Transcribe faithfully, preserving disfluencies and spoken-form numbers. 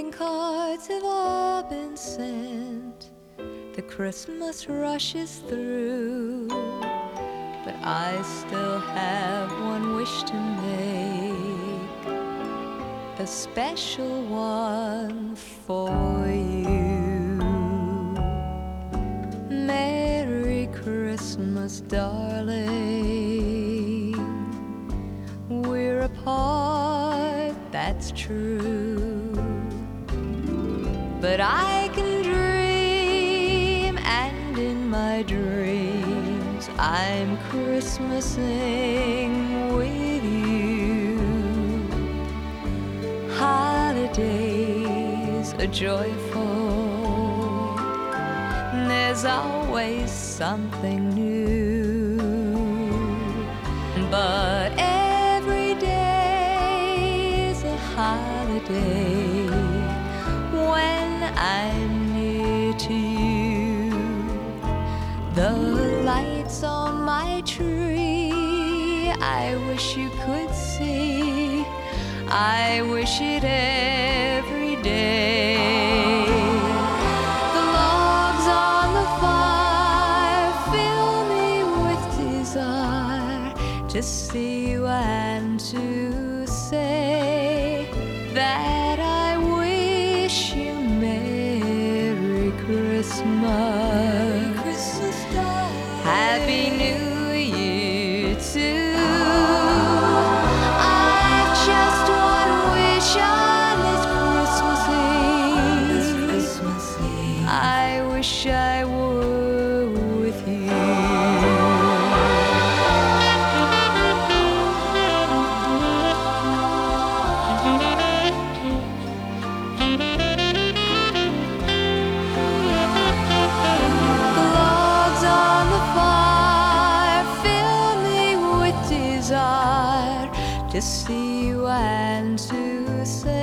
Greeting cards have all been sent, the Christmas rushes through, but I still have one wish to make, a special one for you. Merry Christmas, darling. We're apart, that's true, but I can dream, and in my dreams I'm Christmasing with you. Holidays are joyful, there's always something new, but every day is a holiday when I'm near to you. The lights on my tree, I wish you could see, I wish it every day. The logs on the fire fill me with desire to see you and to say that I wish you Merry Christmas. Christmas, darling. Happy New Year too. I've just one wish on this Christmas Eve. I wish I were with you. To see you and to say